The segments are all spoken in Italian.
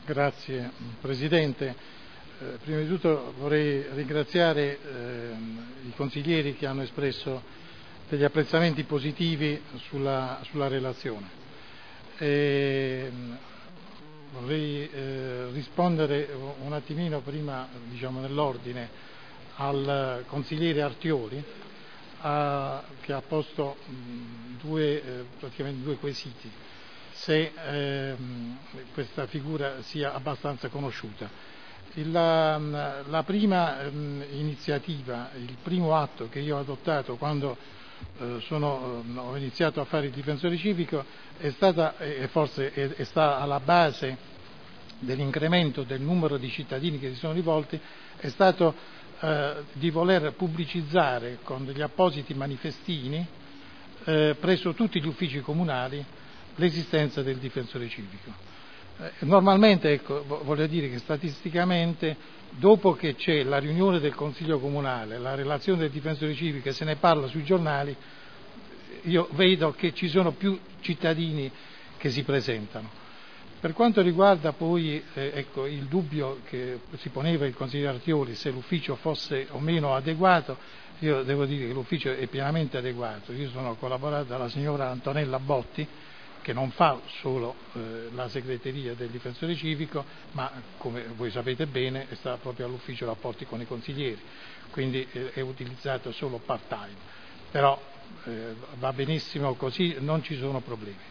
Grazie Presidente. Prima di tutto vorrei ringraziare i consiglieri che hanno espresso degli apprezzamenti positivi sulla relazione. Vorrei rispondere un attimino prima, nell'ordine, al consigliere Artioli che ha posto praticamente due quesiti. Se questa figura sia abbastanza conosciuta. La prima iniziativa, il primo atto che io ho adottato quando ho iniziato a fare il difensore civico è stata, e forse sta alla base dell'incremento del numero di cittadini che si sono rivolti, è stato di voler pubblicizzare con degli appositi manifestini presso tutti gli uffici comunali l'esistenza del difensore civico. Normalmente, voglio dire che statisticamente, dopo che c'è la riunione del Consiglio Comunale, la relazione del difensore civico e se ne parla sui giornali, io vedo che ci sono più cittadini che si presentano. Per quanto riguarda poi il dubbio che si poneva il consigliere Artioli se l'ufficio fosse o meno adeguato, io devo dire che l'ufficio è pienamente adeguato. Io sono collaborato dalla signora Antonella Botti, che non fa solo la segreteria del difensore civico, ma come voi sapete bene sta proprio all'ufficio rapporti con i consiglieri, quindi è utilizzato solo part time, però va benissimo così, non ci sono problemi.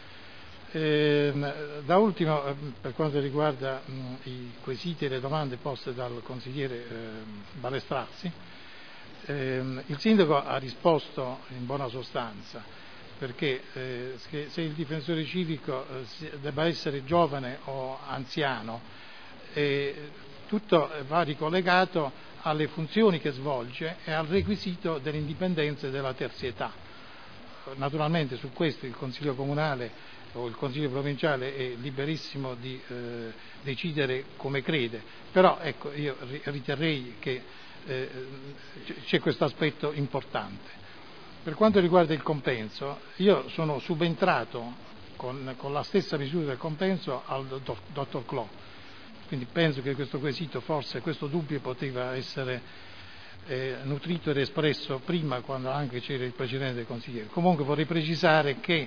Da ultimo, per quanto riguarda i quesiti e le domande poste dal consigliere Balestrazzi, il sindaco ha risposto in buona sostanza, perché se il difensore civico debba essere giovane o anziano, tutto va ricollegato alle funzioni che svolge e al requisito dell'indipendenza e della terzietà. Naturalmente su questo il Consiglio Comunale o il Consiglio Provinciale è liberissimo di decidere come crede, però io riterrei che c'è questo aspetto importante. Per quanto riguarda il compenso, io sono subentrato con la stessa misura del compenso al dottor Clò, quindi penso che questo quesito, forse questo dubbio poteva essere nutrito ed espresso prima, quando anche c'era il precedente consigliere. Comunque vorrei precisare che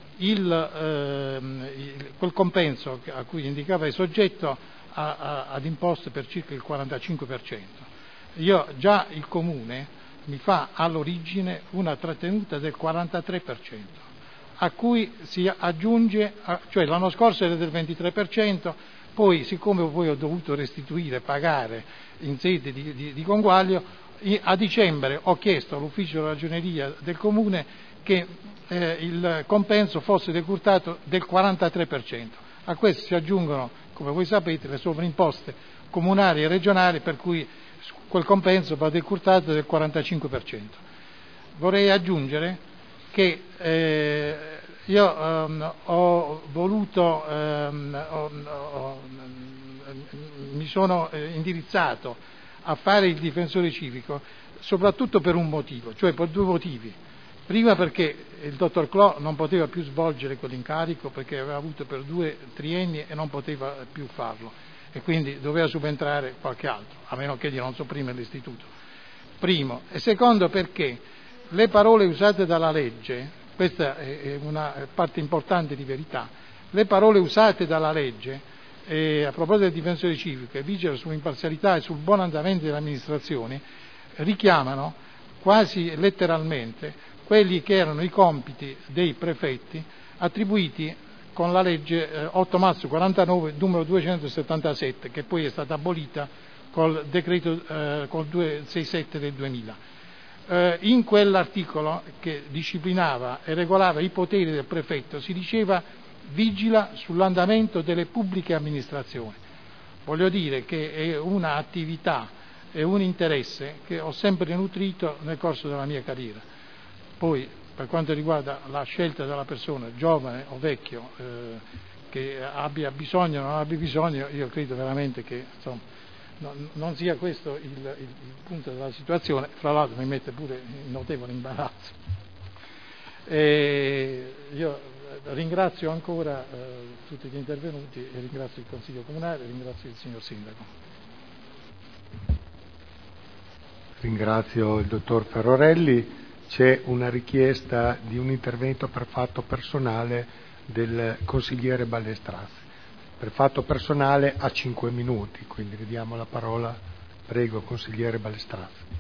quel compenso a cui indicava è soggetto ad imposte per circa il 45%. Già il Comune mi fa all'origine una trattenuta del 43%, a cui si aggiunge, cioè l'anno scorso era del 23%, poi siccome poi ho dovuto pagare in sede di conguaglio, a dicembre ho chiesto all'ufficio ragioneria del Comune che il compenso fosse decurtato del 43%. A questo si aggiungono, come voi sapete, le sovrimposte comunali e regionali, per cui quel compenso va decurtato del 45%. Vorrei aggiungere che mi sono indirizzato a fare il difensore civico soprattutto per un motivo, cioè per due motivi. Prima perché il dottor Clò non poteva più svolgere quell'incarico perché aveva avuto per 2 trienni e non poteva più farlo, e quindi doveva subentrare qualche altro, a meno che di non sopprimere l'istituto. Primo. E secondo perché le parole usate dalla legge, questa è una parte importante di verità, le parole usate dalla legge a proposito del difensore civico e vigile sull'imparzialità e sul buon andamento delle amministrazioni richiamano quasi letteralmente quelli che erano i compiti dei prefetti attribuiti con la legge 8 marzo 49 numero 277, che poi è stata abolita col decreto col 267 del 2000. In quell'articolo che disciplinava e regolava i poteri del prefetto si diceva vigila sull'andamento delle pubbliche amministrazioni. Voglio dire che è un'attività e un interesse che ho sempre nutrito nel corso della mia carriera. Poi, per quanto riguarda la scelta della persona, giovane o vecchio, che abbia bisogno o non abbia bisogno, io credo veramente che non sia questo il punto della situazione. Fra l'altro mi mette pure in notevole imbarazzo. Io ringrazio ancora tutti gli intervenuti e ringrazio il Consiglio Comunale e ringrazio il signor Sindaco. Ringrazio il dottor Ferrorelli. C'è una richiesta di un intervento per fatto personale del consigliere Ballestrazzi. Per fatto personale a 5 minuti, quindi ridiamo la parola. Prego, consigliere Ballestrazzi.